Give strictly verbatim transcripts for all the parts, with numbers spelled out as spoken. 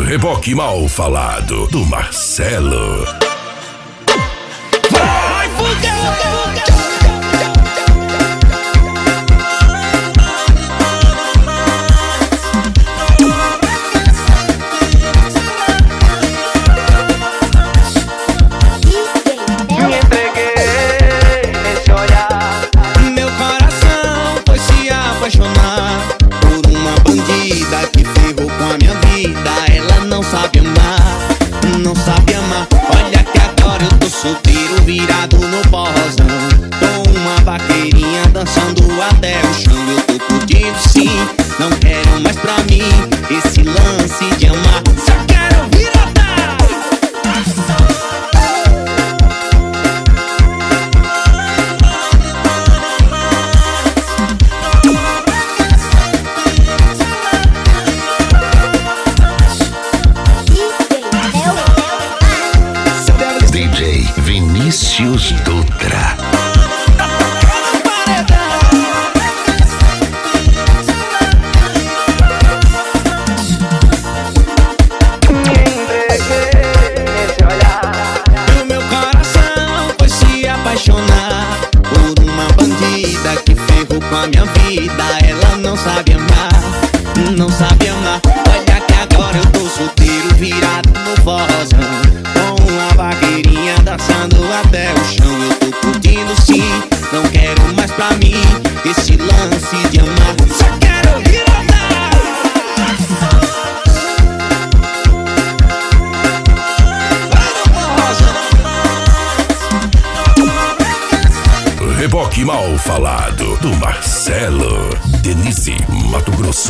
Reboque mal falado do Marcelo. Vai fuder! Me entreguei nesse olhar. Meu coração foi se apaixonar por uma bandida que ferrou com a minha vida. Ela não sabe amar, não sabe amar. Olha que agora eu tô solteiro, virado no porrozão, com uma vaqueirinha dançando até o chão. Eu tô curtindo sim, não quero mais pra mim esse lance de amar. Só quero virada. D J Vinícius Dutra. Me entreguei nesse olhar. O meu coração foi se apaixonar por uma bandida que ferrou com a minha vida. Ela não sabe amar, não sabe amar. Olha que agora eu tô solteiro, virado no forrozão, com uma vaqueirinha dançando até o chão. Eu tô curtindo sim, não quero mais pra mim esse lance de amar. Só quero virada. Reboque mal falado do Marcelo. Denise, Mato Grosso.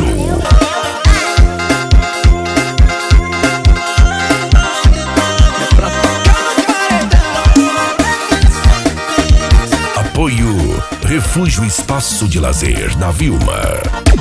Apoio Refúgio Espaço de Lazer da Vilma.